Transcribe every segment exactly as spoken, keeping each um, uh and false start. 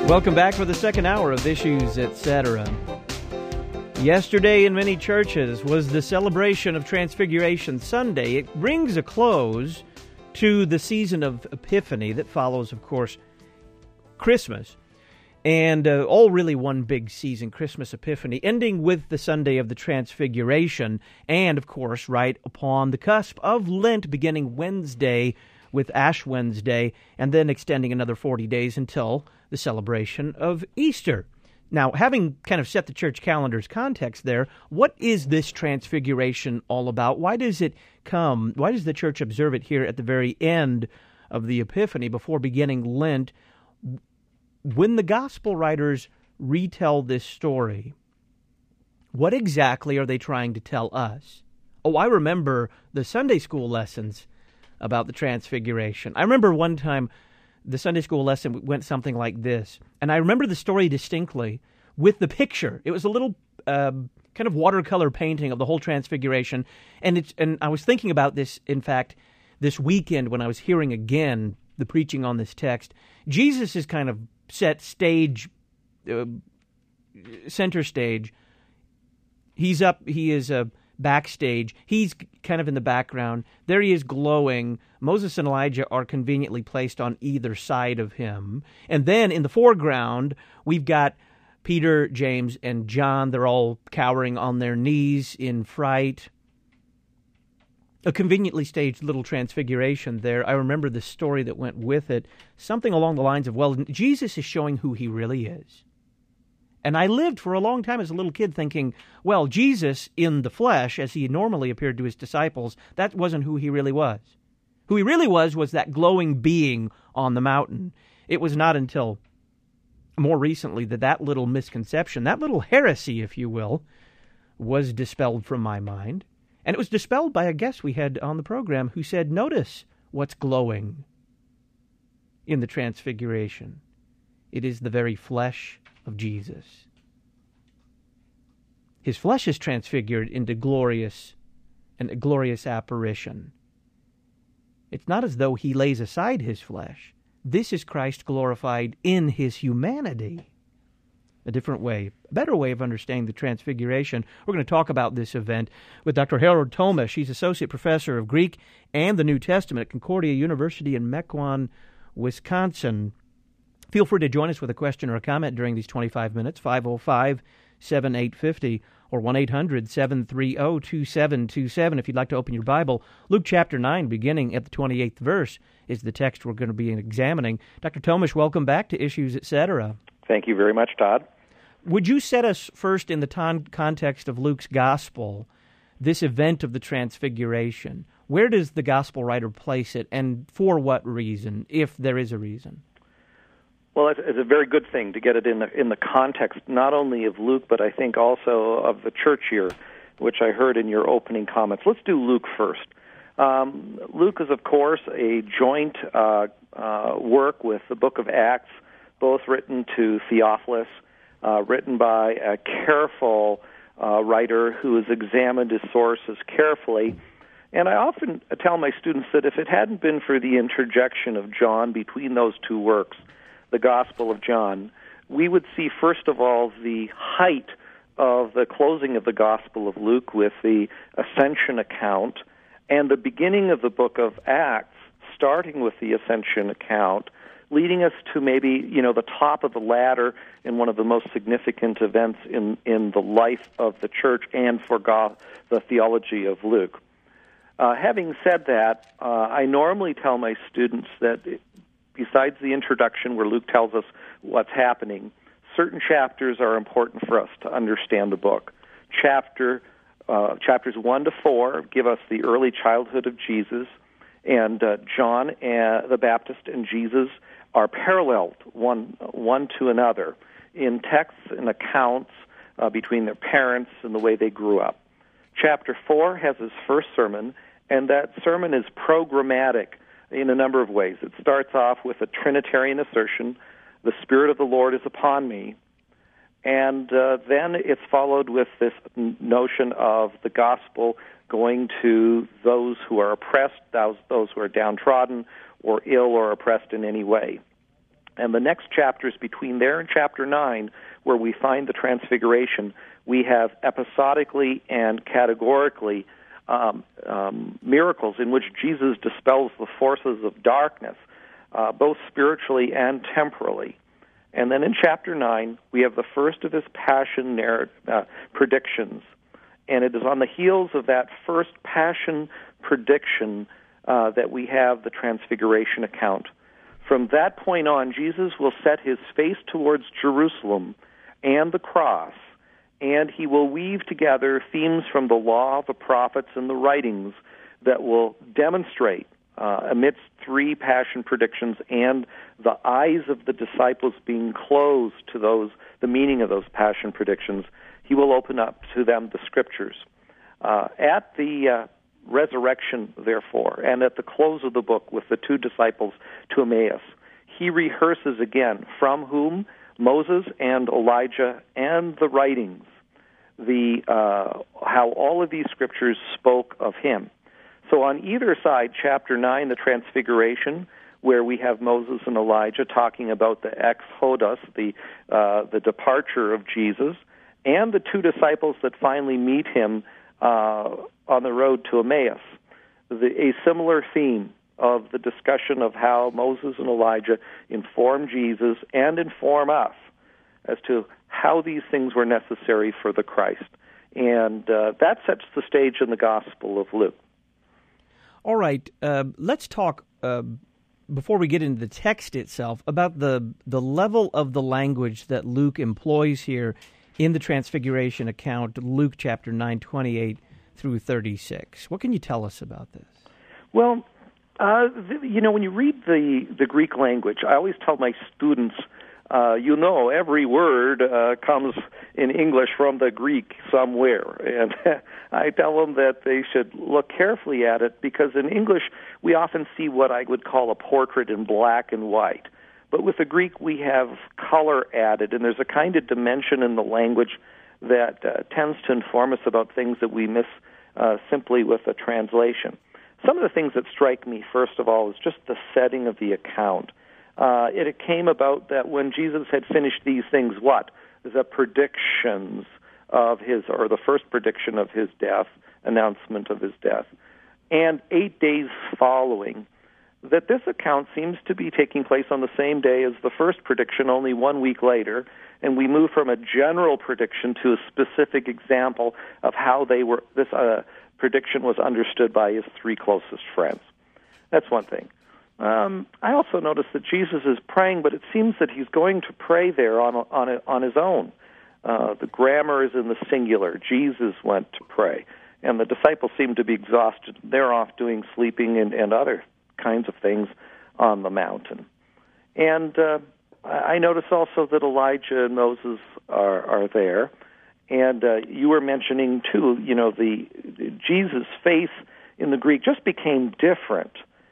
Welcome back for the second hour of Issues, et cetera. Yesterday in many churches was the celebration of Transfiguration Sunday. It brings a close to the season of Epiphany that follows, of course, Christmas. And uh, all really one big season, Christmas Epiphany, ending with the Sunday of the Transfiguration. And, of course, right upon the cusp of Lent, beginning Wednesday with Ash Wednesday, and then extending another forty days until the celebration of Easter. Now, having kind of set the church calendar's context there, what is this Transfiguration all about? Why does it come? Why does the church observe it here at the very end of the Epiphany before beginning Lent? When the gospel writers retell this story, what exactly are they trying to tell us? Oh, I remember the Sunday school lessons about the Transfiguration. I remember one time the Sunday school lesson went something like this, and I remember the story distinctly with the picture. It was a little uh, kind of watercolor painting of the whole Transfiguration, and it's and I was thinking about this, in fact, this weekend when I was hearing again the preaching on this text. Jesus is kind of set stage, uh, center stage. He's up, he is a... Uh, backstage. He's kind of in the background. There he is glowing. Moses and Elijah are conveniently placed on either side of him. And then in the foreground, we've got Peter, James, and John. They're all cowering on their knees in fright. A conveniently staged little transfiguration there. I remember the story that went with it. Something along the lines of, well, Jesus is showing who he really is. And I lived for a long time as a little kid thinking, well, Jesus in the flesh, as he normally appeared to his disciples, that wasn't who he really was. Who he really was was that glowing being on the mountain. It was not until more recently that that little misconception, that little heresy, if you will, was dispelled from my mind. And it was dispelled by a guest we had on the program who said, notice what's glowing in the Transfiguration. It is the very flesh of Jesus. His flesh is transfigured into glorious and a glorious apparition. It's not as though he lays aside his flesh. This is Christ glorified in his humanity. A different way, a better way of understanding the Transfiguration. We're going to talk about this event with Doctor Harold Tomish. She's Associate Professor of Greek and the New Testament at Concordia University in Mequon, Wisconsin. Feel free to join us with a question or a comment during these twenty-five minutes, five oh five, seven eight five oh or one eight hundred, seven three zero, two seven two seven. If you'd like to open your Bible, Luke chapter nine, beginning at the twenty-eighth verse, is the text we're going to be examining. Doctor Tomish, welcome back to Issues, et cetera. Thank you very much, Todd. Would you set us first in the ton- context of Luke's gospel, this event of the Transfiguration? Where does the gospel writer place it, and for what reason, if there is a reason? Well, it's, it's a very good thing to get it in the, in the context not only of Luke, but I think also of the church year, which I heard in your opening comments. Let's do Luke first. Um, Luke is, of course, a joint uh, uh, work with the book of Acts, both written to Theophilus, uh, written by a careful uh, writer who has examined his sources carefully. And I often tell my students that if it hadn't been for the interjection of John between those two works, the Gospel of John, we would see, first of all, the height of the closing of the Gospel of Luke with the Ascension account, and the beginning of the book of Acts, starting with the Ascension account, leading us to maybe, you know, the top of the ladder in one of the most significant events in, in the life of the church and for God, the theology of Luke. Uh, having said that, uh, I normally tell my students that it, besides the introduction where Luke tells us what's happening, certain chapters are important for us to understand the book. Chapter uh, Chapters one to four give us the early childhood of Jesus, and uh, John uh, the Baptist and Jesus are paralleled one, one to another in texts and accounts uh, between their parents and the way they grew up. Chapter four has his first sermon, and that sermon is programmatic in a number of ways. It starts off with a Trinitarian assertion, the Spirit of the Lord is upon me, and uh, then it's followed with this notion of the gospel going to those who are oppressed, those, those who are downtrodden or ill or oppressed in any way. And the next chapters between there and chapter nine, where we find the transfiguration, we have episodically and categorically um, um, miracles in which Jesus dispels the forces of darkness, uh, both spiritually and temporally. And then in chapter nine, we have the first of his passion narr- uh, predictions. And it is on the heels of that first passion prediction uh, that we have the transfiguration account. From that point on, Jesus will set his face towards Jerusalem and the cross, and he will weave together themes from the law, the prophets, and the writings that will demonstrate, uh, amidst three passion predictions and the eyes of the disciples being closed to those, the meaning of those passion predictions, he will open up to them the Scriptures. Uh, at the uh, resurrection, therefore, and at the close of the book with the two disciples to Emmaus, he rehearses again from whom Moses and Elijah and the writings, the uh, how all of these scriptures spoke of him. So on either side, chapter nine, the Transfiguration, where we have Moses and Elijah talking about the exodus, the uh, the departure of Jesus, and the two disciples that finally meet him uh, on the road to Emmaus, the, a similar theme of the discussion of how Moses and Elijah inform Jesus and inform us as to how these things were necessary for the Christ. And uh, that sets the stage in the Gospel of Luke. All right, uh, let's talk, uh, before we get into the text itself, about the, the level of the language that Luke employs here in the Transfiguration account, Luke chapter nine, twenty-eight through thirty-six. What can you tell us about this? Well, uh, the, you know, when you read the, the Greek language, I always tell my students, uh, you know, every word uh, comes in English from the Greek somewhere. And I tell them that they should look carefully at it, because in English we often see what I would call a portrait in black and white. But with the Greek, we have color added, and there's a kind of dimension in the language that uh, tends to inform us about things that we miss uh, simply with a translation. Some of the things that strike me, first of all, is just the setting of the account. Uh, it, it came about that when Jesus had finished these things, what? The predictions of his, or the first prediction of his death, announcement of his death, and eight days following, that this account seems to be taking place on the same day as the first prediction, only one week later, and we move from a general prediction to a specific example of how they were. This uh, prediction was understood by his three closest friends. That's one thing. Um, I also noticed that Jesus is praying, but it seems that he's going to pray there on on on his own. Uh, the grammar is in the singular. Jesus went to pray, and the disciples seem to be exhausted. They're off doing sleeping and, and other kinds of things on the mountain. And uh, I notice also that Elijah and Moses are, are there. And uh, you were mentioning, too, you know, the Jesus' face in the Greek just became different.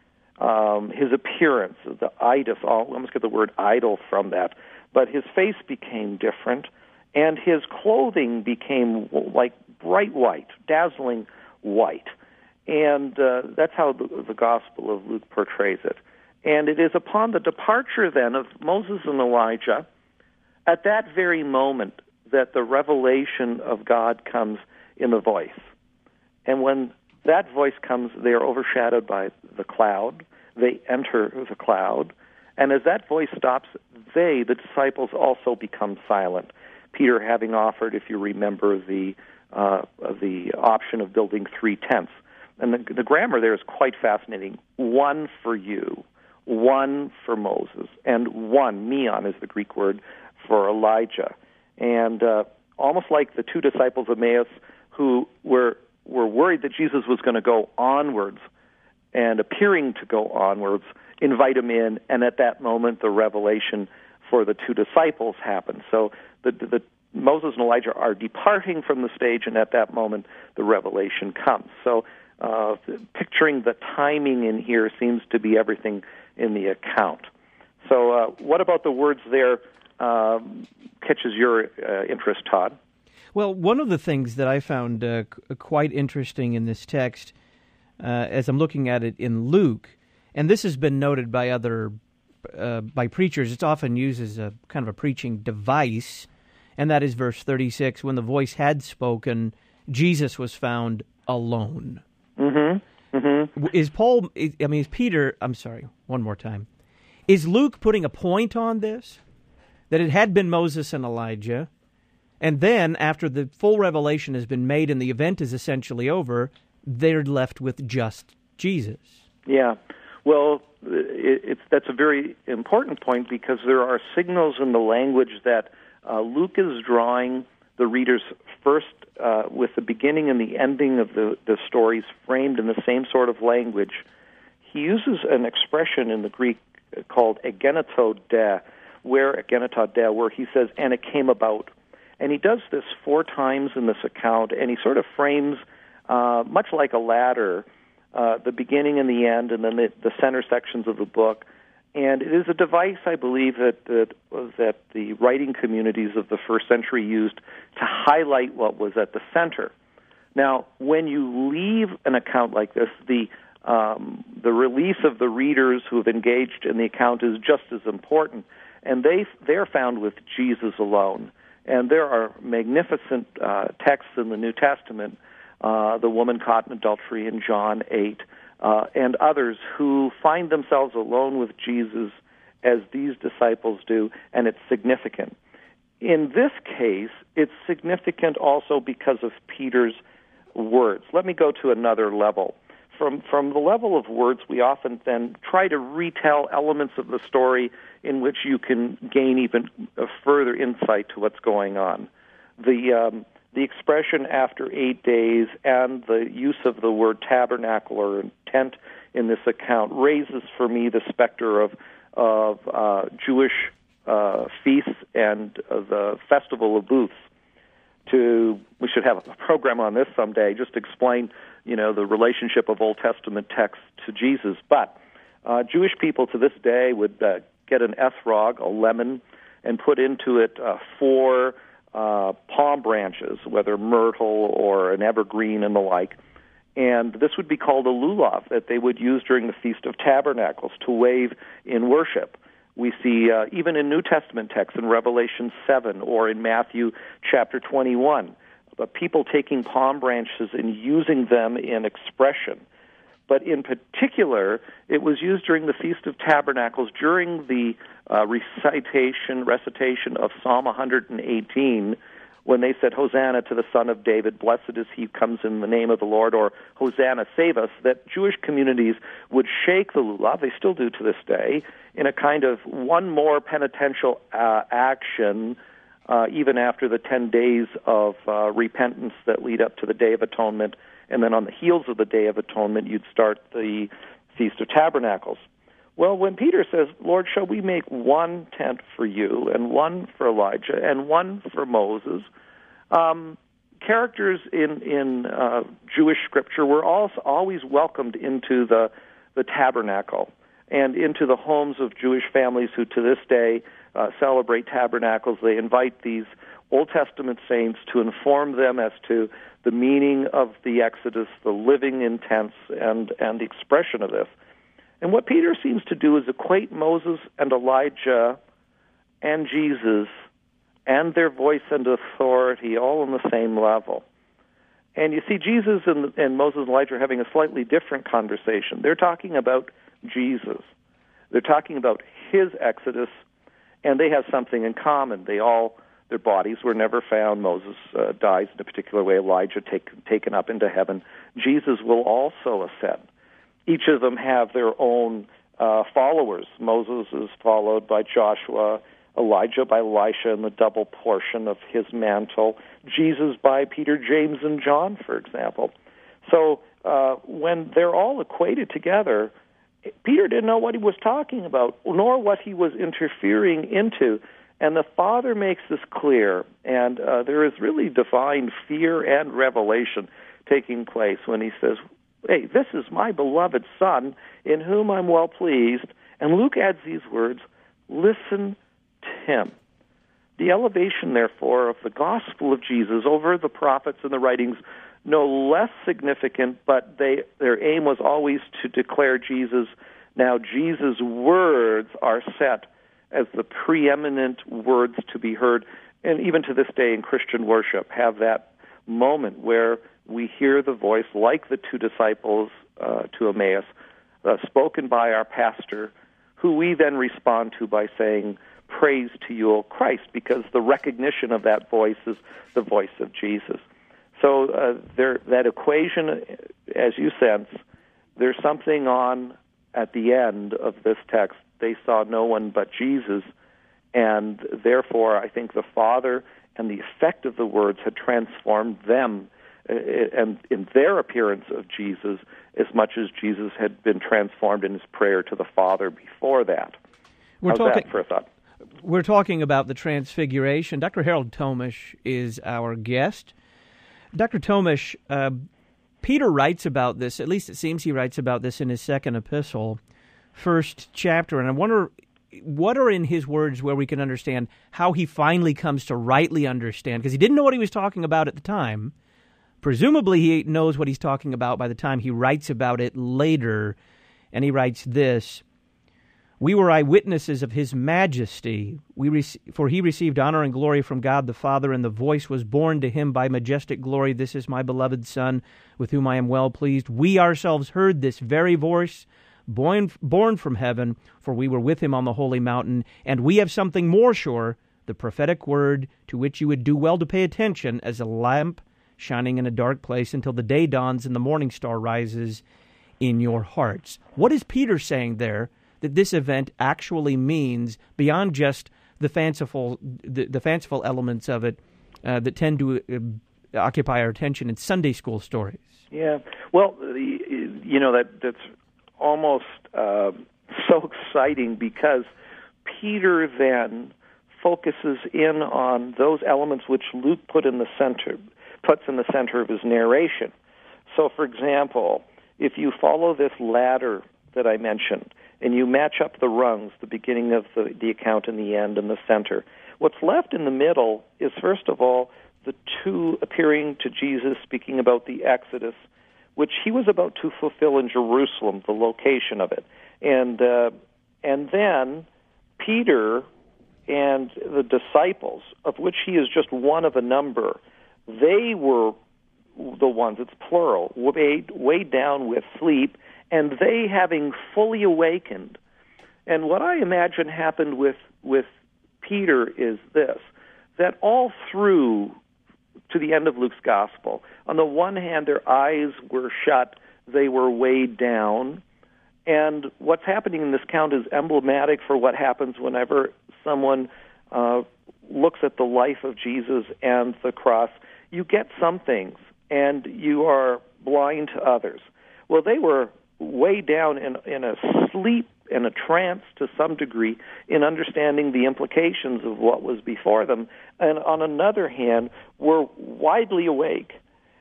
Um, his appearance, the idol, I almost get the word idol from that, but his face became different, and his clothing became like bright white, dazzling white. And uh, that's how the, the Gospel of Luke portrays it. And it is upon the departure, then, of Moses and Elijah, at that very moment, that the revelation of God comes in the voice. And when that voice comes, they are overshadowed by the cloud. They enter the cloud. And as that voice stops, they, the disciples, also become silent. Peter having offered, if you remember, the uh, the option of building three tents. And the, the grammar there is quite fascinating. One for you, one for Moses, and one, meon is the Greek word, for Elijah. And uh, almost like the two disciples of Emmaus who were were worried that Jesus was going to go onwards and appearing to go onwards, invite him in, and at that moment the revelation for the two disciples happens. So the, the Moses and Elijah are departing from the stage, and at that moment the revelation comes. So uh, picturing the timing in here seems to be everything in the account. So uh, what about the words there um, catches your uh, interest, Todd? Well, one of the things that I found uh, c- quite interesting in this text, uh, as I'm looking at it in Luke, and this has been noted by other uh, by preachers, it's often used as a kind of a preaching device, and that is verse thirty-six, when the voice had spoken, Jesus was found alone. Mm-hmm. Mm-hmm. Is Paul, I mean, is Peter, I'm sorry, one more time. Is Luke putting a point on this? That it had been Moses and Elijah, and then after the full revelation has been made and the event is essentially over, they're left with just Jesus. Yeah. Well, it, it's that's a very important point because there are signals in the language that uh, Luke is drawing the readers first uh, with the beginning and the ending of the, the stories framed in the same sort of language. He uses an expression in the Greek called egeneto de, where egeneto de, where he says, and it came about. And he does this four times in this account, and he sort of frames, uh, much like a ladder, uh, the beginning and the end, and then the, the center sections of the book. And it is a device, I believe, that, that that the writing communities of the first century used to highlight what was at the center. Now, when you leave an account like this, the um, the release of the readers who have engaged in the account is just as important, and they they're found with Jesus alone. And there are magnificent uh, texts in the New Testament, uh, the woman caught in adultery in John eight, uh, and others who find themselves alone with Jesus as these disciples do, and it's significant. In this case, it's significant also because of Peter's words. Let me go to another level. From from the level of words, we often then try to retell elements of the story in which you can gain even a further insight to what's going on. The um, the expression after eight days and the use of the word tabernacle or tent in this account raises for me the specter of of uh, Jewish uh, feasts and uh, the Festival of Booths. To we should have a program on this someday, just to explain, you know, the relationship of Old Testament texts to Jesus. But uh, Jewish people to this day would uh, get an ethrog, a lemon, and put into it uh, four uh, palm branches, whether myrtle or an evergreen and the like. And this would be called a lulav that they would use during the Feast of Tabernacles to wave in worship. We see uh, even in New Testament texts in Revelation seven or in Matthew chapter twenty-one, but people taking palm branches and using them in expression. But in particular, it was used during the Feast of Tabernacles, during the uh, recitation, recitation of Psalm one hundred eighteen, when they said, Hosanna to the Son of David, blessed is he who comes in the name of the Lord, or Hosanna, save us, that Jewish communities would shake the lulav, they still do to this day, in a kind of one more penitential uh, action, uh, even after the ten days of uh, repentance that lead up to the Day of Atonement. And then on the heels of the Day of Atonement, you'd start the Feast of Tabernacles. Well, when Peter says, Lord, shall we make one tent for you, and one for Elijah, and one for Moses, um, characters in, in uh, Jewish scripture were also always welcomed into the, the tabernacle and into the homes of Jewish families who to this day uh, celebrate tabernacles. They invite these Old Testament saints to inform them as to the meaning of the Exodus, the living in tents, and, and the expression of this. And what Peter seems to do is equate Moses and Elijah and Jesus and their voice and authority all on the same level. And you see Jesus and, and Moses and Elijah are having a slightly different conversation. They're talking about Jesus. They're talking about his Exodus, and they have something in common. They all, their bodies were never found. Moses uh, dies in a particular way. Elijah take, taken up into heaven. Jesus will also ascend. Each of them have their own uh, followers. Moses is followed by Joshua, Elijah by Elisha in the double portion of his mantle, Jesus by Peter, James, and John, for example. So uh, when they're all equated together, Peter didn't know what he was talking about, nor what he was interfering into. And the Father makes this clear, and uh, there is really divine fear and revelation taking place when he says, hey, this is my beloved Son, in whom I'm well pleased. And Luke adds these words, listen to him. The elevation, therefore, of the gospel of Jesus over the prophets and the writings, no less significant, but they, their aim was always to declare Jesus Now, Jesus' words are set as the preeminent words to be heard, and even to this day in Christian worship, have that moment where we hear the voice, like the two disciples uh, to Emmaus, uh, spoken by our pastor, who we then respond to by saying, "Praise to you, O Christ," because the recognition of that voice is the voice of Jesus. So uh, there, that equation, as you sense, there's something on at the end of this text. They saw no one but Jesus, and therefore I think the Father and the effect of the words had transformed them uh, and in their appearance of Jesus as much as Jesus had been transformed in his prayer to the Father before that. We're How's talking, that for a thought? We're talking about the Transfiguration. Doctor Harold Tomish is our guest. Doctor Tomish, uh, Peter writes about this, at least it seems he writes about this in his second epistle, first chapter, and I wonder, what are in his words where we can understand how he finally comes to rightly understand, because he didn't know what he was talking about at the time. Presumably he knows what he's talking about by the time he writes about it later, and he writes this: "We were eyewitnesses of his majesty, we rec- for he received honor and glory from God the Father, and the voice was borne to him by majestic glory, 'This is my beloved Son, with whom I am well pleased.' We ourselves heard this very voice, born, born from heaven, for we were with him on the holy mountain, and we have something more sure, the prophetic word, to which you would do well to pay attention, as a lamp shining in a dark place until the day dawns and the morning star rises in your hearts." What is Peter saying there that this event actually means beyond just the fanciful the, the fanciful elements of it uh, that tend to uh, occupy our attention in Sunday school stories? Yeah, well, you know, that that's almost uh, so exciting, because Peter then focuses in on those elements which Luke put in the center, puts in the center of his narration. So, for example, if you follow this ladder that I mentioned, and you match up the rungs, the beginning of the, the account and the end and the center, what's left in the middle is, first of all, the two appearing to Jesus speaking about the Exodus, which he was about to fulfill in Jerusalem, the location of it. And, uh, and then Peter and the disciples, of which he is just one of a number, they were the ones, it's plural, weighed, weighed down with sleep, and they having fully awakened. And what I imagine happened with, with Peter is this, that all through to the end of Luke's gospel, on the one hand, their eyes were shut, they were weighed down, and what's happening in this account is emblematic for what happens whenever someone uh, looks at the life of Jesus and the cross. You get some things, and you are blind to others. Well, they were way down in, in a sleep and a trance to some degree in understanding the implications of what was before them, and on another hand, were widely awake.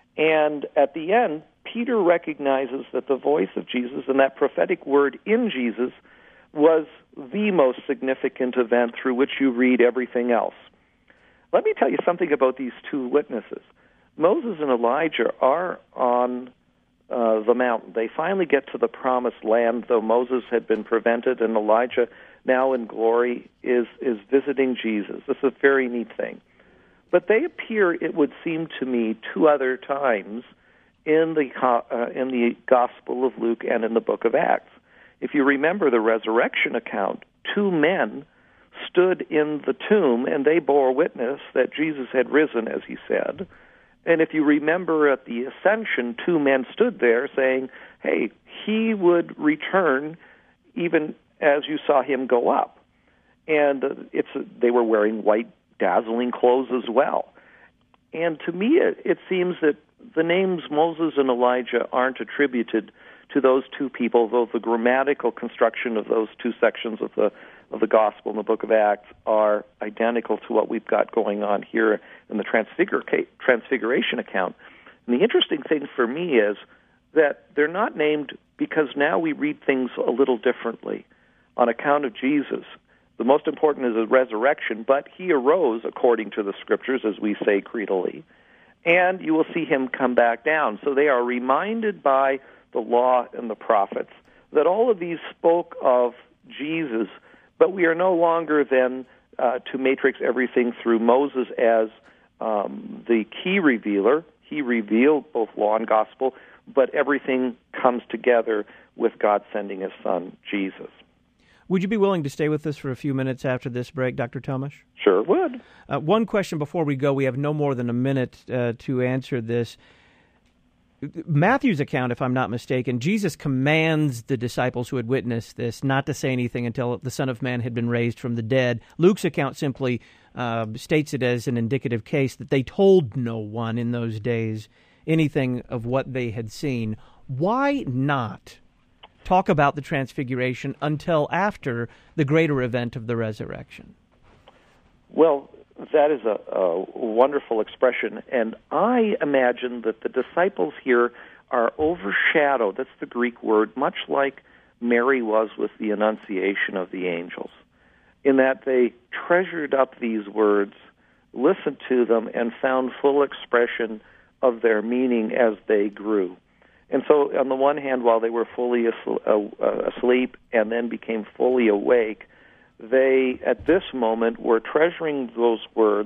And at the end, Peter recognizes that the voice of Jesus and that prophetic word in Jesus was the most significant event through which you read everything else. Let me tell you something about these two witnesses. Moses and Elijah are on Uh, the mountain. They finally get to the promised land, though Moses had been prevented, and Elijah, now in glory, is, is visiting Jesus. This is a very neat thing. But they appear, it would seem to me, two other times in the, uh, in the Gospel of Luke and in the book of Acts. If you remember the resurrection account, two men stood in the tomb, and they bore witness that Jesus had risen, as he said. And if you remember at the ascension, two men stood there saying, hey, he would return even as you saw him go up. And uh, it's they were wearing white, dazzling clothes as well. And to me, it, it seems that the names Moses and Elijah aren't attributed to those two people, though the grammatical construction of those two sections of the of the Gospel in the book of Acts are identical to what we've got going on here in the Transfigur- Transfiguration account. And the interesting thing for me is that they're not named because now we read things a little differently. On account of Jesus, the most important is the resurrection, but he arose according to the Scriptures, as we say creedally, and you will see him come back down. So they are reminded by the law and the prophets that all of these spoke of Jesus, but we are no longer then uh, to matrix everything through Moses as um, the key revealer. He revealed both law and gospel, but everything comes together with God sending his Son, Jesus. Would you be willing to stay with us for a few minutes after this break, Doctor Tomash? Sure would. Uh, one question before we go. We have no more than a minute uh, to answer this. Matthew's account, if I'm not mistaken, Jesus commands the disciples who had witnessed this not to say anything until the Son of Man had been raised from the dead. Luke's account simply uh, states it as an indicative case that they told no one in those days anything of what they had seen. Why not talk about the Transfiguration until after the greater event of the resurrection? Well, that is a, a wonderful expression, and I imagine that the disciples here are overshadowed, that's the Greek word, much like Mary was with the Annunciation of the angels, in that they treasured up these words, listened to them, and found full expression of their meaning as they grew. And so, on the one hand, while they were fully asleep and then became fully awake, they, at this moment, were treasuring those words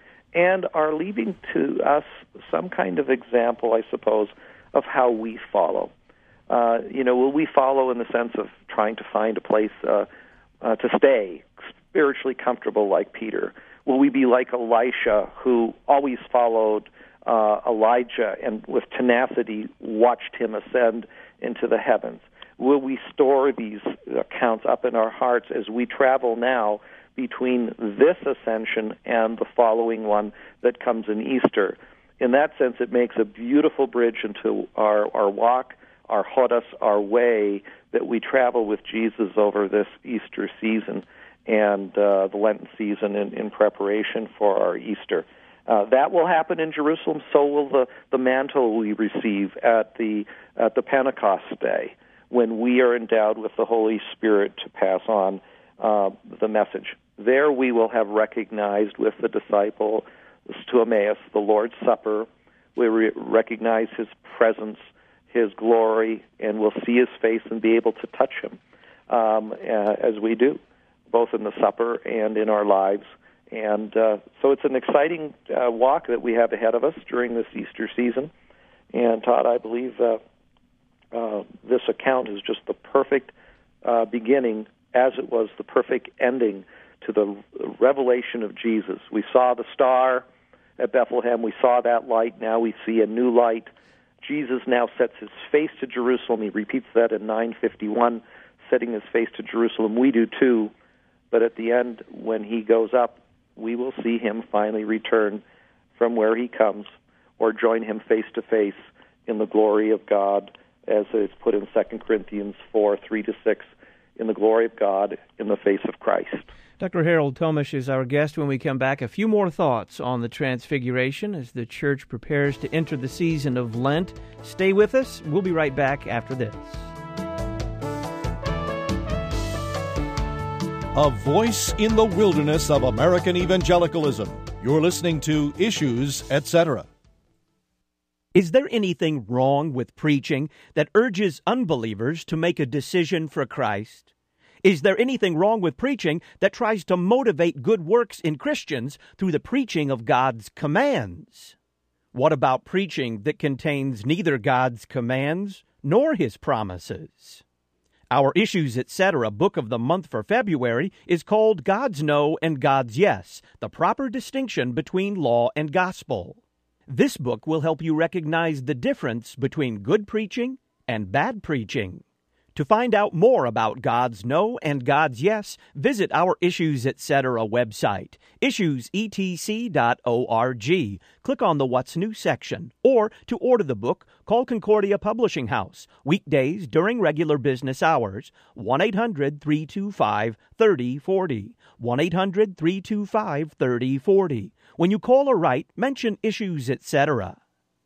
and are leaving to us some kind of example, I suppose, of how we follow. Uh, you know, will we follow in the sense of trying to find a place uh, uh, to stay, spiritually comfortable like Peter? Will we be like Elisha, who always followed uh, Elijah and with tenacity watched him ascend into the heavens? Will we store these accounts up in our hearts as we travel now between this ascension and the following one that comes in Easter? In that sense, it makes a beautiful bridge into our, our walk, our chodas, our way that we travel with Jesus over this Easter season and uh, the Lenten season in, in preparation for our Easter. Uh, that will happen in Jerusalem. So will the, the mantle we receive at the at the Pentecost day, when we are endowed with the Holy Spirit to pass on uh, the message. There we will have recognized with the disciples to Emmaus the Lord's Supper. We re- recognize his presence, his glory, and we'll see his face and be able to touch him um, uh, as we do, both in the supper and in our lives. And uh, so it's an exciting uh, walk that we have ahead of us during this Easter season. And Todd, I believe uh, Uh, this account is just the perfect uh, beginning, as it was the perfect ending to the revelation of Jesus. We saw the star at Bethlehem. We saw that light. Now we see a new light. Jesus now sets his face to Jerusalem. He repeats that in nine fifty-one, setting his face to Jerusalem. We do too. But at the end, when he goes up, we will see him finally return from where he comes or join him face to face in the glory of God, as it's put in Second Corinthians four, three to six, in the glory of God, in the face of Christ. Doctor Harold Tomash is our guest. When we come back, a few more thoughts on the Transfiguration as the Church prepares to enter the season of Lent. Stay with us. We'll be right back after this. A voice in the wilderness of American evangelicalism. You're listening to Issues, et cetera. Is there anything wrong with preaching that urges unbelievers to make a decision for Christ? Is there anything wrong with preaching that tries to motivate good works in Christians through the preaching of God's commands? What about preaching that contains neither God's commands nor his promises? Our Issues, et cetera book of the month for February is called God's No and God's Yes, the proper distinction between law and gospel. This book will help you recognize the difference between good preaching and bad preaching. To find out more about God's No and God's Yes, visit our Issues, et cetera website, issues e t c dot org. Click on the What's New section. Or to order the book, call Concordia Publishing House, weekdays during regular business hours, one eight hundred, three two five, three oh four oh, one eight hundred, three two five, three oh four oh. When you call or write, mention Issues, et cetera.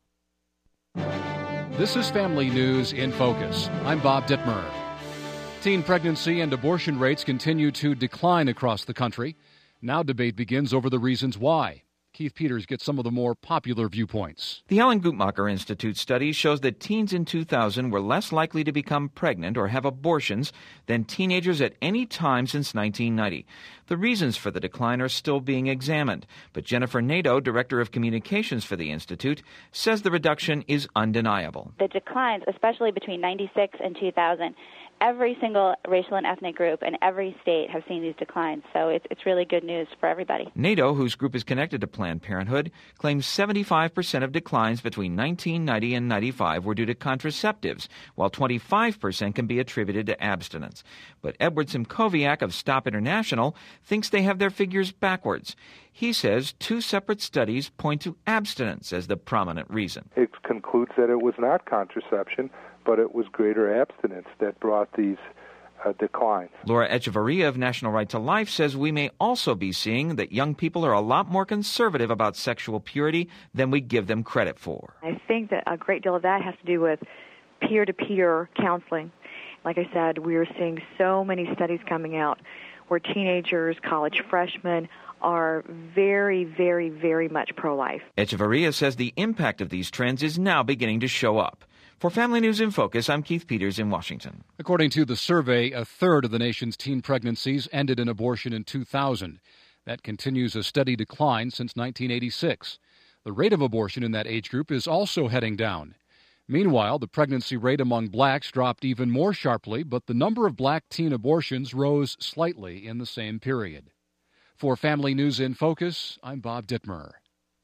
This is Family News in Focus. I'm Bob Dittmer. Teen pregnancy and abortion rates continue to decline across the country. Now debate begins over the reasons why. Keith Peters gets some of the more popular viewpoints. The Alan Guttmacher Institute study shows that teens in two thousand were less likely to become pregnant or have abortions than teenagers at any time since nineteen ninety. The reasons for the decline are still being examined, but Jennifer Nadeau, Director of Communications for the Institute, says the reduction is undeniable. The declines, especially between ninety-six and two thousand, every single racial and ethnic group in every state have seen these declines, so it's, it's really good news for everybody. Nadeau, whose group is connected to Planned Parenthood, claims seventy-five percent of declines between nineteen ninety and ninety-five were due to contraceptives, while twenty-five percent can be attributed to abstinence. But Edward Simkowiak of Stop International thinks they have their figures backwards. He says two separate studies point to abstinence as the prominent reason. It concludes that it was not contraception, but it was greater abstinence that brought these uh, declines. Laura Echevarria of National Right to Life says we may also be seeing that young people are a lot more conservative about sexual purity than we give them credit for. I think that a great deal of that has to do with peer-to-peer counseling. Like I said, we are seeing so many studies coming out where teenagers, college freshmen, are very, very, very much pro-life. Echevarria says the impact of these trends is now beginning to show up. For Family News in Focus, I'm Keith Peters in Washington. According to the survey, a third of the nation's teen pregnancies ended in abortion in two thousand. That continues a steady decline since nineteen eighty-six. The rate of abortion in that age group is also heading down. Meanwhile, the pregnancy rate among blacks dropped even more sharply, but the number of black teen abortions rose slightly in the same period. For Family News in Focus, I'm Bob Dittmer.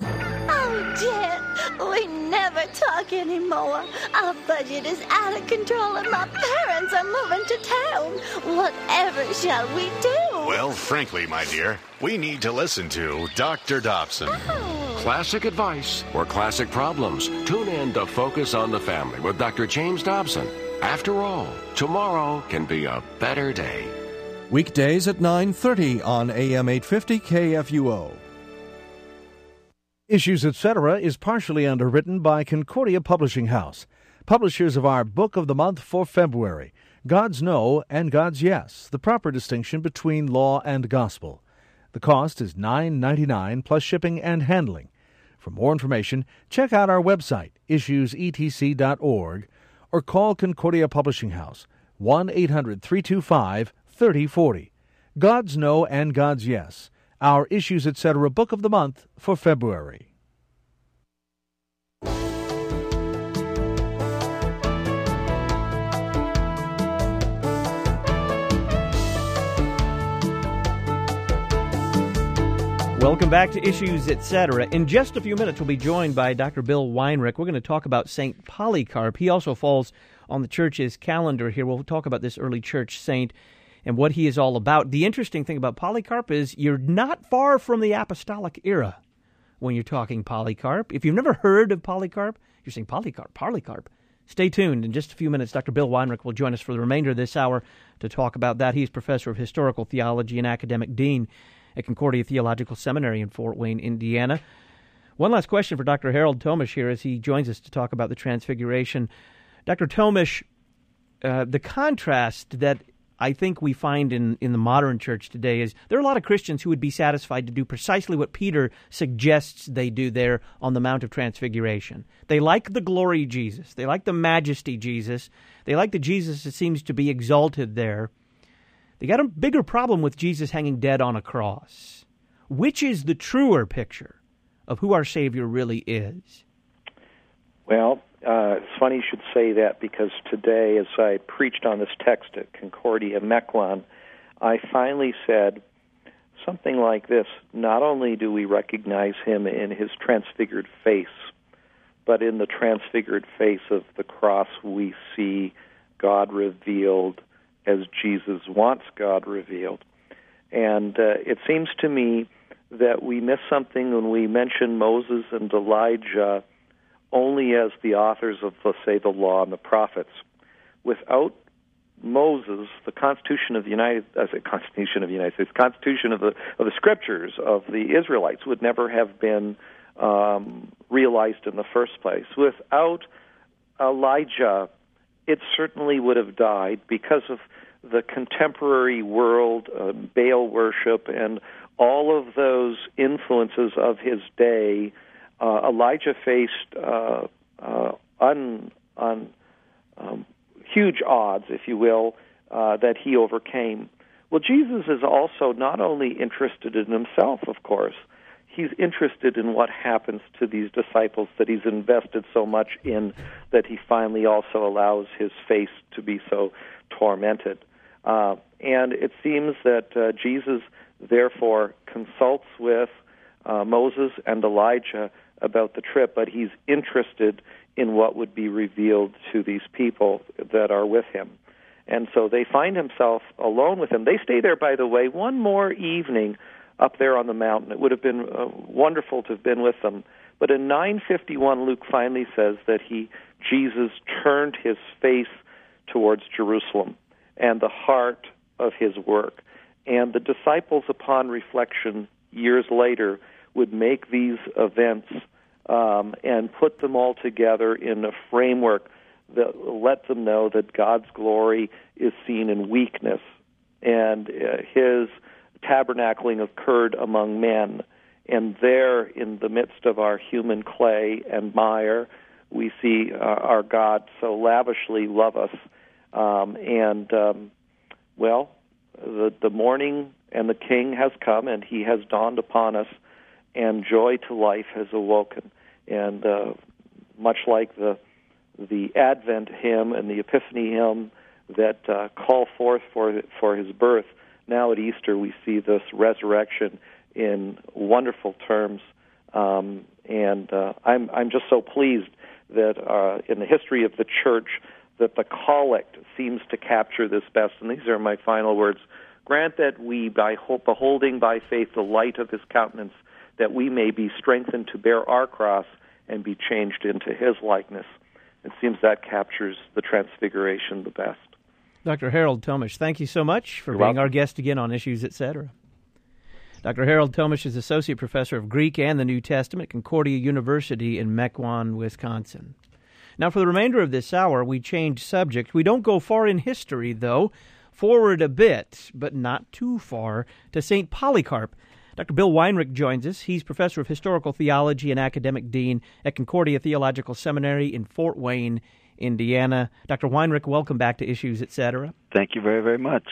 Oh, Dad, we never talk anymore. Our budget is out of control and my parents are moving to town. Whatever shall we do? Well, frankly, my dear, we need to listen to Doctor Dobson. Oh. Classic advice or classic problems. Tune in to Focus on the Family with Doctor James Dobson. After all, tomorrow can be a better day. Weekdays at nine thirty on A M eight fifty K F U O. Issues, et cetera is partially underwritten by Concordia Publishing House, publishers of our Book of the Month for February, God's No and God's Yes, the proper distinction between law and gospel. The cost is nine ninety-nine plus shipping and handling. For more information, check out our website, issues e t c dot org, or call Concordia Publishing House, one eight hundred three two five thirty forty. God's No and God's Yes, our Issues, et cetera Book of the Month for February. Welcome back to Issues, et cetera. In just a few minutes, we'll be joined by Doctor Bill Weinrich. We're going to talk about Saint Polycarp. He also falls on the church's calendar here. We'll talk about this early church saint and what he is all about. The interesting thing about Polycarp is you're not far from the apostolic era when you're talking Polycarp. If you've never heard of Polycarp, you're saying Polycarp, Polycarp. Stay tuned. In just a few minutes, Doctor Bill Weinrich will join us for the remainder of this hour to talk about that. He's professor of historical theology and academic dean at Concordia Theological Seminary in Fort Wayne, Indiana. One last question for Doctor Harold Tomish here as he joins us to talk about the Transfiguration. Doctor Tomish, uh, the contrast that I think we find in, in the modern church today is there are a lot of Christians who would be satisfied to do precisely what Peter suggests they do there on the Mount of Transfiguration. They like the glory Jesus. They like the majesty Jesus. They like the Jesus that seems to be exalted there. They got a bigger problem with Jesus hanging dead on a cross. Which is the truer picture of who our Savior really is? Well, uh, it's funny you should say that because today, as I preached on this text at Concordia Mequon, I finally said something like this: not only do we recognize him in his transfigured face, but in the transfigured face of the cross we see God revealed as Jesus wants God revealed. And uh, it seems to me that we miss something when we mention Moses and Elijah only as the authors of, let's say, the law and the prophets. Without Moses, the Constitution of the United, I say Constitution of the United States, Constitution of the of the Scriptures of the Israelites would never have been um, realized in the first place. Without Elijah, it certainly would have died because of the contemporary world, uh, Baal worship, and all of those influences of his day, uh, Elijah faced uh, uh, un, un, um, huge odds, if you will, uh, that he overcame. Well, Jesus is also not only interested in himself, of course. He's interested in what happens to these disciples that he's invested so much in, that he finally also allows his face to be so tormented. Uh, and it seems that uh, Jesus, therefore, consults with uh, Moses and Elijah about the trip, but he's interested in what would be revealed to these people that are with him. And so they find himself alone with him. They stay there, by the way, one more evening up there on the mountain. It would have been uh, wonderful to have been with them. But in nine fifty-one, Luke finally says that he, Jesus, turned his face towards Jerusalem and the heart of his work. And the disciples, upon reflection years later, would make these events um, and put them all together in a framework that let them know that God's glory is seen in weakness, and uh, his tabernacling occurred among men. And there, in the midst of our human clay and mire, we see uh, our God so lavishly love us. Um, and, um, well, the, the morning and the King has come, and he has dawned upon us, and joy to life has awoken. And uh, much like the the Advent hymn and the Epiphany hymn that uh, call forth for for his birth, now at Easter we see this resurrection in wonderful terms, um, and uh, I'm I'm just so pleased that uh, in the history of the Church that the collect seems to capture this best. And these are my final words: grant that we, by beholding by faith the light of his countenance, that we may be strengthened to bear our cross and be changed into his likeness. It seems that captures the Transfiguration the best. Doctor Harold Tomish, thank you so much for You're being welcome. our guest again on Issues, et cetera. Doctor Harold Tomish is Associate Professor of Greek and the New Testament at Concordia University in Mequon, Wisconsin. Now, for the remainder of this hour, we change subject. We don't go far in history, though. Forward a bit, but not too far, to Saint Polycarp. Doctor Bill Weinrich joins us. He's Professor of Historical Theology and Academic Dean at Concordia Theological Seminary in Fort Wayne, Indiana. Doctor Weinrich, welcome back to Issues, et cetera. Thank you very, very much.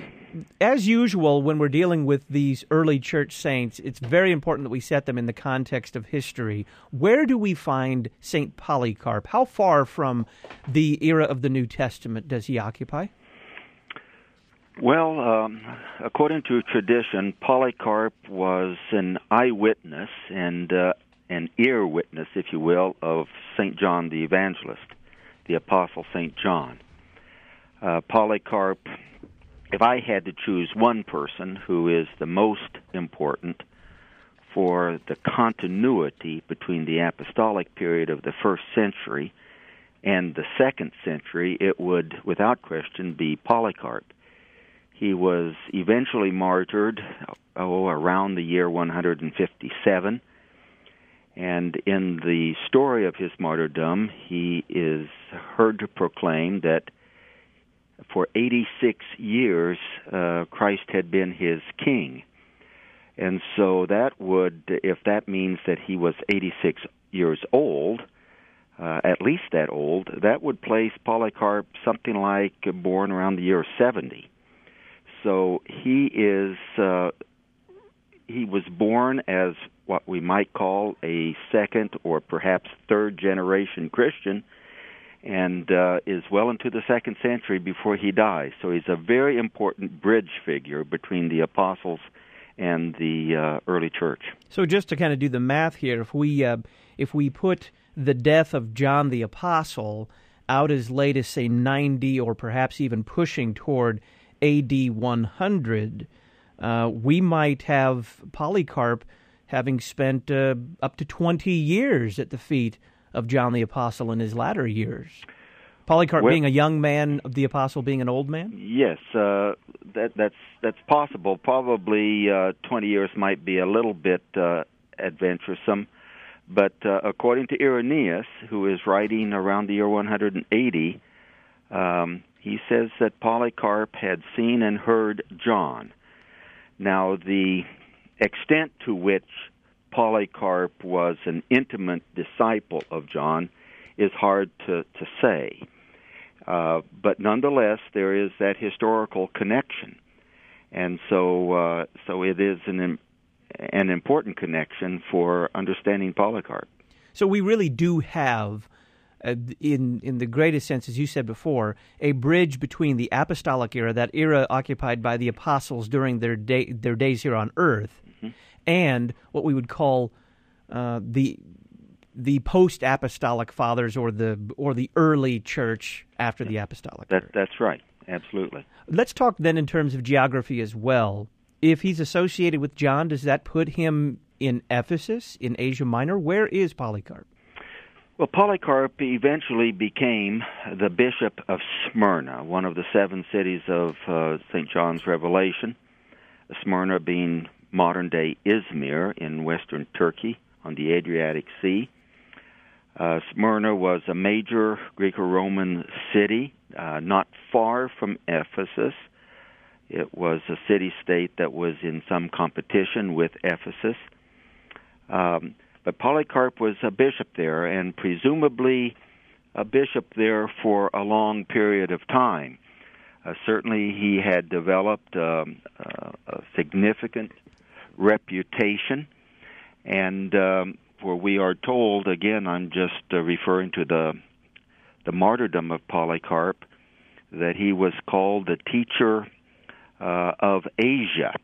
As usual, when we're dealing with these early church saints, it's very important that we set them in the context of history. Where do we find Saint Polycarp? How far from the era of the New Testament does he occupy? Well, um, according to tradition, Polycarp was an eyewitness and uh, an ear witness, if you will, of Saint John the Evangelist, the Apostle Saint John. Uh, Polycarp, if I had to choose one person who is the most important for the continuity between the apostolic period of the first century and the second century, it would, without question, be Polycarp. He was eventually martyred, oh, around the year one hundred fifty-seven. And in the story of his martyrdom, he is heard to proclaim that for eighty-six years, uh, Christ had been his king. And so that would, if that means that he was eighty-six years old, uh, at least that old, that would place Polycarp something like born around the year seventy. So he is, uh, he was born as what we might call a second or perhaps third generation Christian, and uh, is well into the second century before he dies. So he's a very important bridge figure between the apostles and the uh, early church. So just to kind of do the math here, if we uh, if we put the death of John the Apostle out as late as, say, ninety or perhaps even pushing toward A D one hundred, uh, we might have Polycarp having spent uh, up to twenty years at the feet of John the Apostle in his latter years. Polycarp well, being a young man, the Apostle being an old man? Yes, uh, that, that's that's possible. Probably uh, twenty years might be a little bit uh, adventuresome, but uh, according to Irenaeus, who is writing around the year one hundred eighty, um, he says that Polycarp had seen and heard John. Now, the extent to which Polycarp was an intimate disciple of John is hard to, to say. Uh, but nonetheless, there is that historical connection. And so uh, so it is an, an important connection for understanding Polycarp. So we really do have, uh, in in the greatest sense, as you said before, a bridge between the apostolic era, that era occupied by the apostles during their day, their days here on earth, mm-hmm. and what we would call uh, the the post-apostolic fathers, or the or the early church after the apostolic that, era. That's right, absolutely. Let's talk then in terms of geography as well. If he's associated with John, does that put him in Ephesus, in Asia Minor? Where is Polycarp? Well, Polycarp eventually became the bishop of Smyrna, one of the seven cities of uh, Saint John's Revelation, Smyrna being modern-day Izmir in western Turkey on the Adriatic Sea. Uh, Smyrna was a major Greco-Roman city, uh, not far from Ephesus. It was a city-state that was in some competition with Ephesus. Um, but Polycarp was a bishop there, and presumably a bishop there for a long period of time. Uh, certainly he had developed um, uh, a significant reputation, and um, where we are told, again, I'm just uh, referring to the the martyrdom of Polycarp, that he was called the teacher uh, of Asia.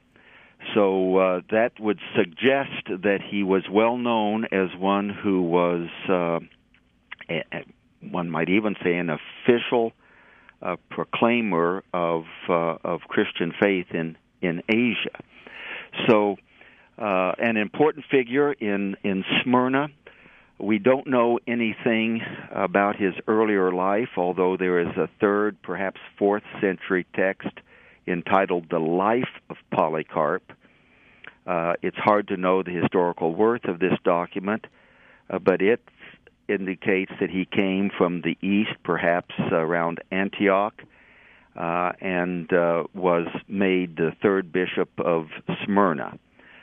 So uh, that would suggest that he was well known as one who was, uh, a, a, one might even say, an official uh, proclaimer of uh, of Christian faith in in Asia. So, uh, an important figure in in Smyrna. We don't know anything about his earlier life, although there is a third, perhaps fourth century text entitled The Life of Polycarp. Uh, it's hard to know the historical worth of this document, uh, but it indicates that he came from the east, perhaps around Antioch, uh, and uh, was made the third bishop of Smyrna.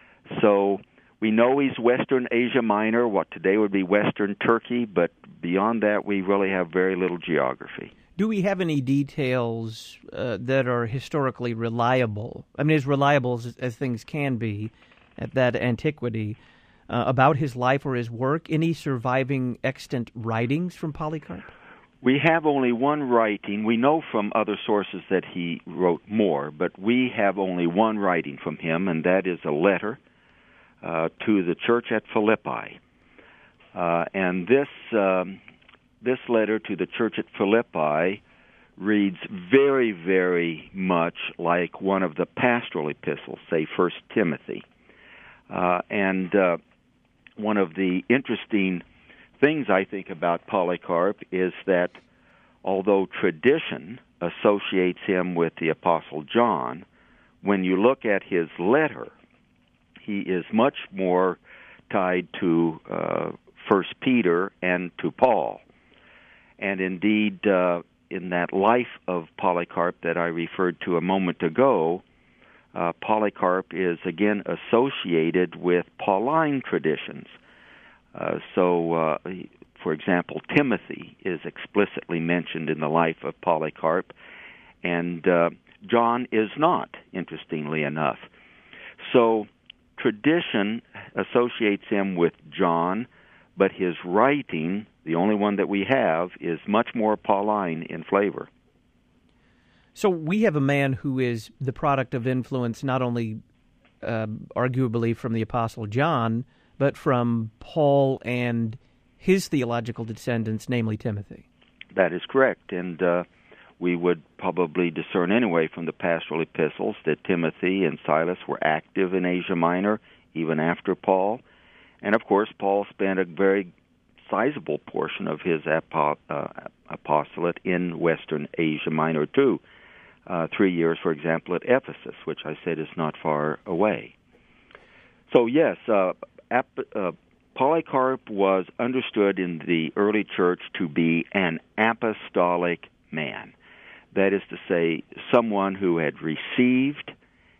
So we know he's Western Asia Minor, what today would be Western Turkey, but beyond that we really have very little geography. Do we have any details uh, that are historically reliable? I mean, as reliable as, as things can be at that antiquity, uh, about his life or his work? Any surviving extant writings from Polycarp? We have only one writing. We know from other sources that he wrote more, but we have only one writing from him, and that is a letter uh, to the church at Philippi. Uh, and this... Um, This letter to the church at Philippi reads very, very much like one of the pastoral epistles, say First Timothy. Uh, and uh, one of the interesting things I think about Polycarp is that although tradition associates him with the Apostle John, when you look at his letter, he is much more tied to uh, First Peter and to Paul. And indeed, uh, in that life of Polycarp that I referred to a moment ago, uh, Polycarp is again associated with Pauline traditions. Uh, so, uh, for example, Timothy is explicitly mentioned in the life of Polycarp, and uh, John is not, interestingly enough. So, tradition associates him with John, but his writing, the only one that we have, is much more Pauline in flavor. So we have a man who is the product of influence not only uh, arguably from the Apostle John, but from Paul and his theological descendants, namely Timothy. That is correct, and uh, we would probably discern anyway from the pastoral epistles that Timothy and Silas were active in Asia Minor even after Paul. And, of course, Paul spent a very sizable portion of his apo- uh, apostolate in Western Asia Minor, too. Uh, three years, for example, at Ephesus, which I said is not far away. So, yes, uh, ap- uh, Polycarp was understood in the early church to be an apostolic man. That is to say, someone who had received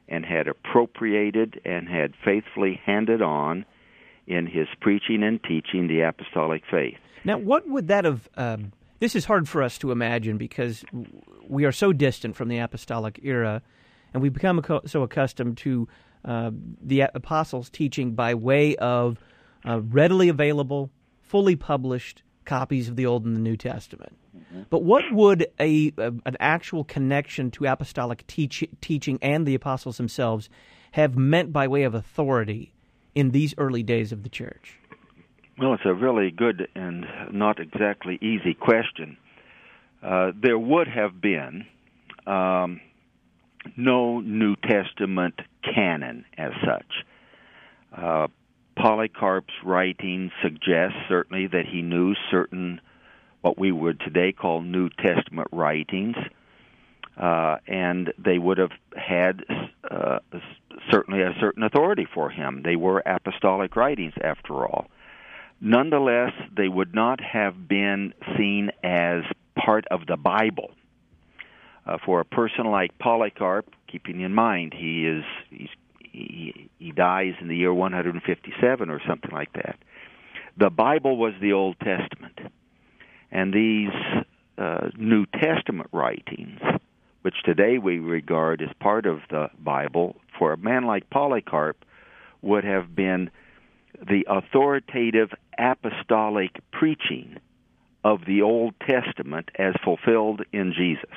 and had appropriated and had faithfully handed on in his preaching and teaching the apostolic faith. Now, what would that have... Um, this is hard for us to imagine because we are so distant from the apostolic era, and we become so accustomed to uh, the apostles' teaching by way of uh, readily available, fully published copies of the Old and the New Testament. Mm-hmm. But what would a, a an actual connection to apostolic teach, teaching and the apostles themselves have meant by way of authority in these early days of the church? Well, it's a really good and not exactly easy question. Uh, there would have been um, no New Testament canon as such. Uh, Polycarp's writings suggest certainly that he knew certain, what we would today call New Testament writings, uh, and they would have had uh, certainly a certain authority for him. They were apostolic writings, after all. Nonetheless, they would not have been seen as part of the Bible. Uh, for a person like Polycarp, keeping in mind he is he's, he, he dies in the year one hundred fifty-seven or something like that, the Bible was the Old Testament. And these uh, New Testament writings, which today we regard as part of the Bible, for a man like Polycarp, would have been the authoritative apostolic preaching of the Old Testament as fulfilled in Jesus.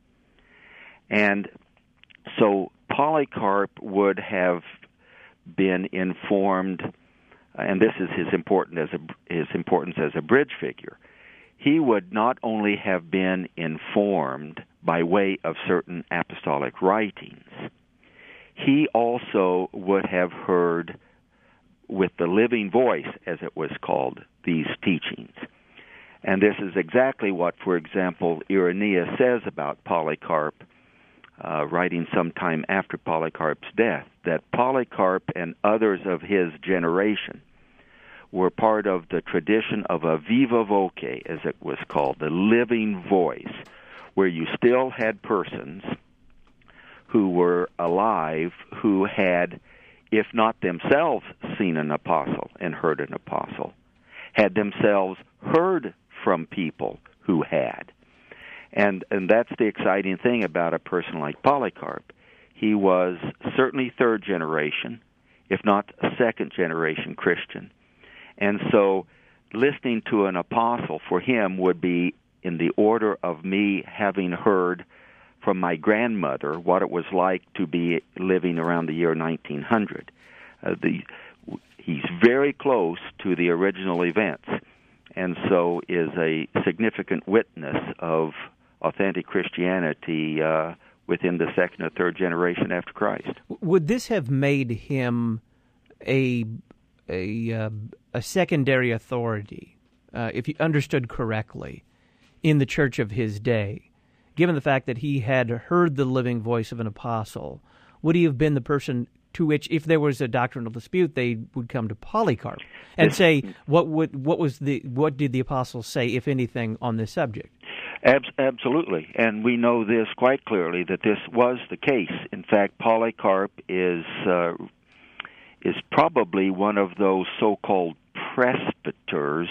And so Polycarp would have been informed, and this is his important as a, his importance as a bridge figure. He would not only have been informed by way of certain apostolic writings, he also would have heard with the living voice, as it was called, these teachings. And this is exactly what, for example, Irenaeus says about Polycarp, uh, writing sometime after Polycarp's death, that Polycarp and others of his generation were part of the tradition of a viva voce, as it was called, the living voice, where you still had persons who were alive who had, if not themselves seen an apostle and heard an apostle, had themselves heard from people who had. And and that's the exciting thing about a person like Polycarp. He was certainly third generation, if not a second generation Christian. And so listening to an apostle for him would be in the order of me having heard from my grandmother what it was like to be living around the year nineteen hundred. Uh, the, he's very close to the original events, and so is a significant witness of authentic Christianity uh, within the second or third generation after Christ. Would this have made him a a, uh, a secondary authority, uh, if you understood correctly, in the church of his day? Given the fact that he had heard the living voice of an apostle, would he have been the person to which, if there was a doctrinal dispute, they would come to Polycarp and say, "What would what was the what did the apostles say, if anything, on this subject?" Ab- absolutely, and we know this quite clearly that this was the case. In fact, Polycarp is uh, is probably one of those so-called presbyters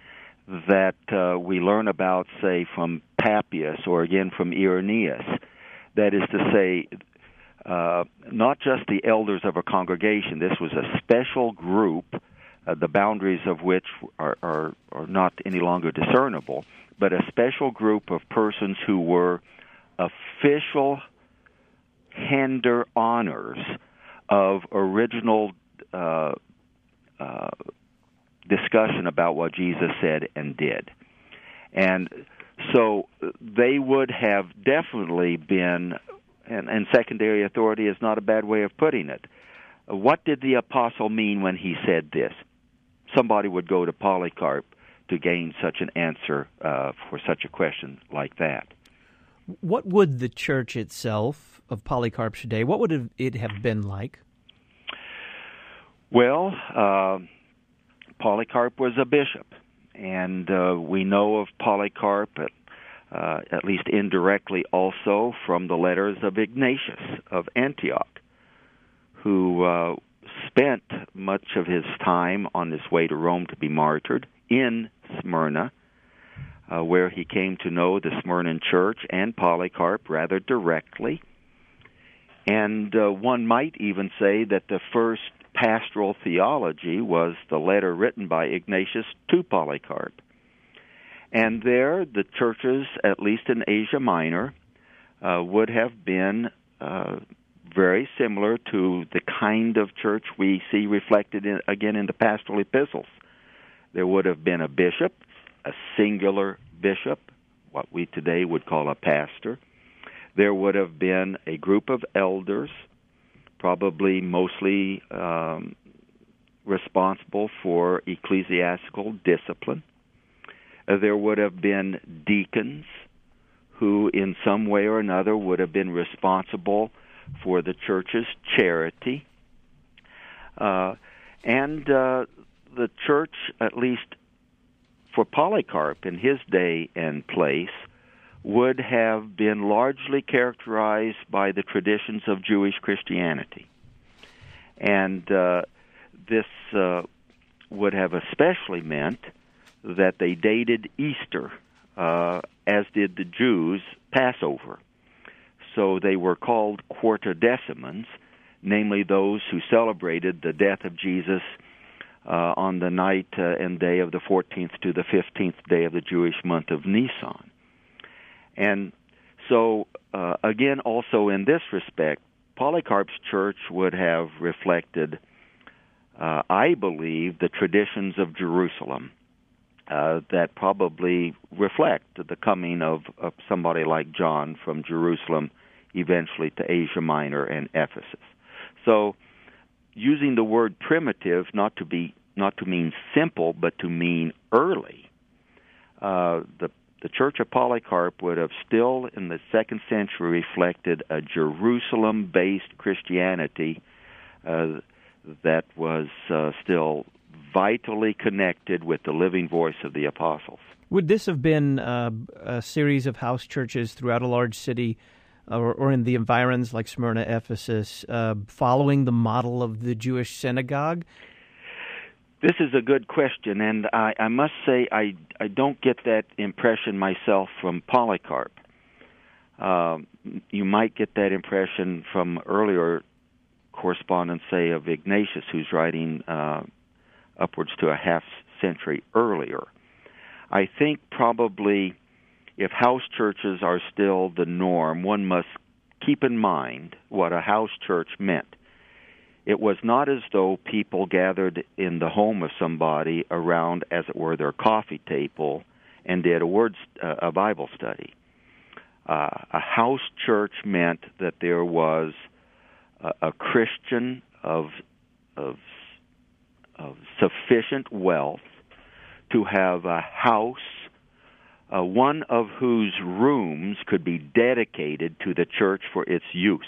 that uh, we learn about, say, from Papias or again from Irenaeus. That is to say, uh, not just the elders of a congregation. This was a special group, uh, the boundaries of which are, are, are not any longer discernible, but a special group of persons who were official hander honors of original uh, uh, discussion about what Jesus said and did. And so they would have definitely been, and, and secondary authority is not a bad way of putting it. What did the apostle mean when he said this? Somebody would go to Polycarp to gain such an answer uh, for such a question like that. What would the church itself of Polycarp's day, what would it have been like? Well, uh, Polycarp was a bishop, and uh, we know of Polycarp, at, uh, at least indirectly also, from the letters of Ignatius of Antioch, who uh, spent much of his time on his way to Rome to be martyred in Smyrna, uh, where he came to know the Smyrnan church and Polycarp rather directly. And uh, one might even say that the first pastoral theology was the letter written by Ignatius to Polycarp. And there, the churches, at least in Asia Minor, uh, would have been uh, very similar to the kind of church we see reflected in, again in the pastoral epistles. There would have been a bishop, a singular bishop, what we today would call a pastor. There would have been a group of elders, probably mostly um, responsible for ecclesiastical discipline. Uh, there would have been deacons who, in some way or another, would have been responsible for the church's charity. Uh, and uh, the church, at least for Polycarp in his day and place, would have been largely characterized by the traditions of Jewish Christianity. And uh, this uh, would have especially meant that they dated Easter, uh, as did the Jews Passover. So they were called Quartodecimans, namely those who celebrated the death of Jesus uh, on the night uh, and day of the fourteenth to the fifteenth day of the Jewish month of Nisan. And so, uh, again, also in this respect, Polycarp's church would have reflected, uh, I believe, the traditions of Jerusalem uh, that probably reflect the coming of, of somebody like John from Jerusalem eventually to Asia Minor and Ephesus. So, using the word primitive not to be not to mean simple, but to mean early, uh, the The Church of Polycarp would have still, in the second century, reflected a Jerusalem-based Christianity uh, that was uh, still vitally connected with the living voice of the apostles. Would this have been uh, a series of house churches throughout a large city or, or in the environs like Smyrna, Ephesus, uh, following the model of the Jewish synagogue? This is a good question, and I, I must say I, I don't get that impression myself from Polycarp. Uh, you might get that impression from earlier correspondence, say, of Ignatius, who's writing uh, upwards to a half century earlier. I think probably if house churches are still the norm, one must keep in mind what a house church meant. It was not as though people gathered in the home of somebody around, as it were, their coffee table and did a word, uh, a Bible study. Uh, a house church meant that there was a, a Christian of, of of sufficient wealth to have a house, uh, one of whose rooms could be dedicated to the church for its use.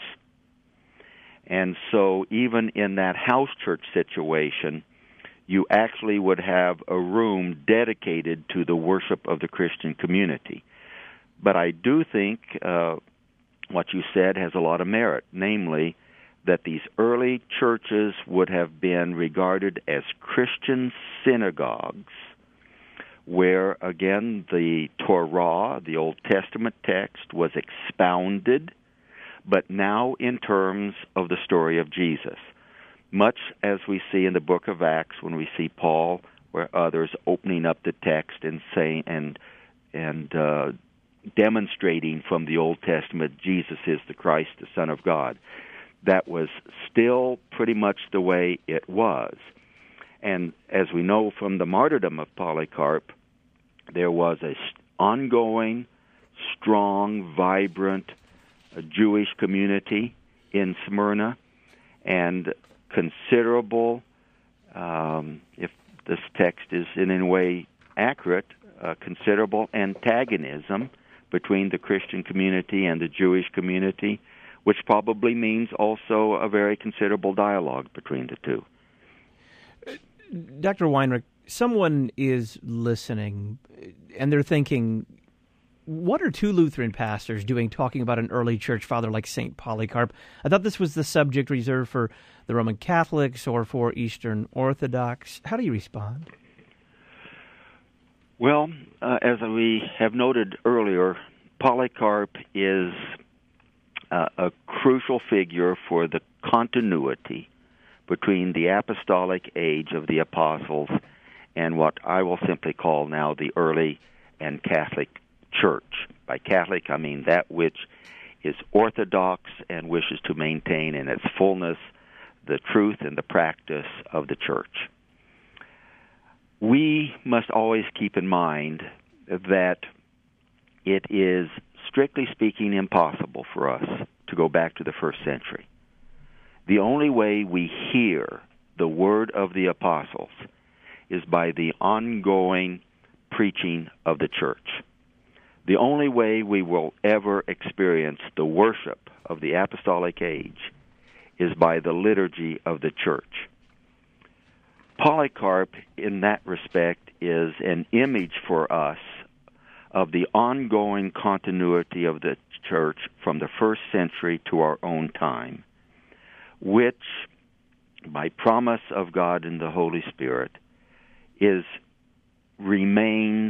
And so even in that house church situation, you actually would have a room dedicated to the worship of the Christian community. But I do think uh, what you said has a lot of merit, namely that these early churches would have been regarded as Christian synagogues where, again, the Torah, the Old Testament text, was expounded, but now in terms of the story of Jesus. Much as we see in the book of Acts when we see Paul or others opening up the text and saying and and uh, demonstrating from the Old Testament Jesus is the Christ, the Son of God. That was still pretty much the way it was. And as we know from the martyrdom of Polycarp, there was a ongoing, strong, vibrant uh, Jewish community in Smyrna, and considerable, um, if this text is in any way accurate, uh, considerable antagonism between the Christian community and the Jewish community, which probably means also a very considerable dialogue between the two. Doctor Weinrich, someone is listening, and they're thinking, what are two Lutheran pastors doing talking about an early church father like Saint Polycarp? I thought this was the subject reserved for the Roman Catholics or for Eastern Orthodox. How do you respond? Well, uh, as we have noted earlier, Polycarp is uh, a crucial figure for the continuity between the apostolic age of the apostles and what I will simply call now the early and Catholic Church. By Catholic, I mean that which is orthodox and wishes to maintain in its fullness the truth and the practice of the Church. We must always keep in mind that it is, strictly speaking, impossible for us to go back to the first century. The only way we hear the word of the apostles is by the ongoing preaching of the Church. The only way we will ever experience the worship of the apostolic age is by the liturgy of the Church. Polycarp, in that respect, is an image for us of the ongoing continuity of the Church from the first century to our own time, which, by promise of God and the Holy Spirit, is remains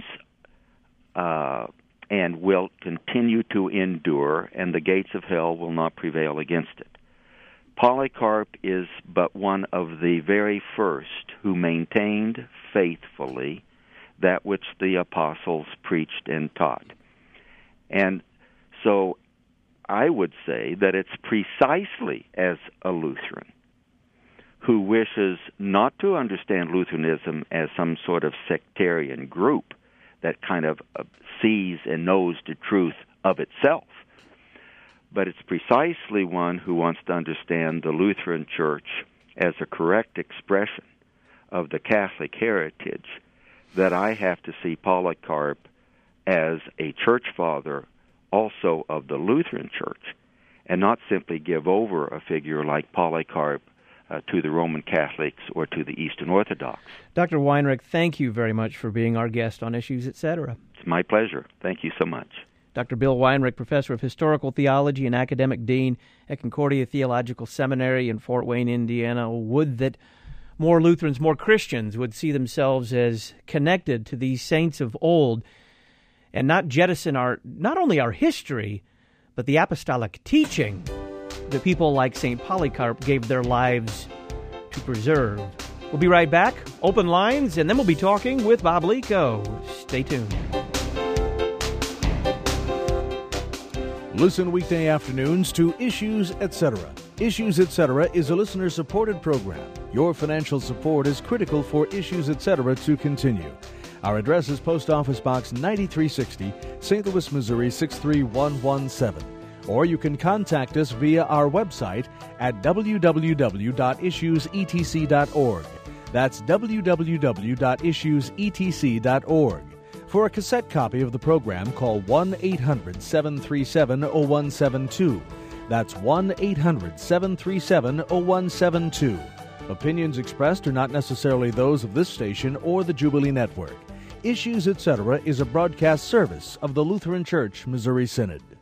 uh, and will continue to endure, and the gates of hell will not prevail against it. Polycarp is but one of the very first who maintained faithfully that which the apostles preached and taught. And so I would say that it's precisely as a Lutheran who wishes not to understand Lutheranism as some sort of sectarian group that kind of uh, sees and knows the truth of itself, but it's precisely one who wants to understand the Lutheran Church as a correct expression of the Catholic heritage, that I have to see Polycarp as a church father also of the Lutheran Church, and not simply give over a figure like Polycarp uh, to the Roman Catholics or to the Eastern Orthodox. Doctor Weinrich, thank you very much for being our guest on Issues, et cetera. It's my pleasure. Thank you so much. Doctor Bill Weinrich, Professor of Historical Theology and Academic Dean at Concordia Theological Seminary in Fort Wayne, Indiana. Would that more Lutherans, more Christians would see themselves as connected to these saints of old and not jettison our not only our history, but the apostolic teaching that people like Saint Polycarp gave their lives to preserve. We'll be right back. Open lines, and then we'll be talking with Bob Lico. Stay tuned. Listen weekday afternoons to Issues, et cetera. Issues, et cetera is a listener-supported program. Your financial support is critical for Issues, et cetera to continue. Our address is Post Office Box ninety-three sixty, Saint Louis, Missouri six three one one seven. Or you can contact us via our website at w w w dot issues e t c dot org. That's w w w dot issues e t c dot org. For a cassette copy of the program, call one eight hundred seven three seven oh one seven two. That's one eight hundred seven three seven oh one seven two. Opinions expressed are not necessarily those of this station or the Jubilee Network. Issues, et cetera is a broadcast service of the Lutheran Church Missouri Synod.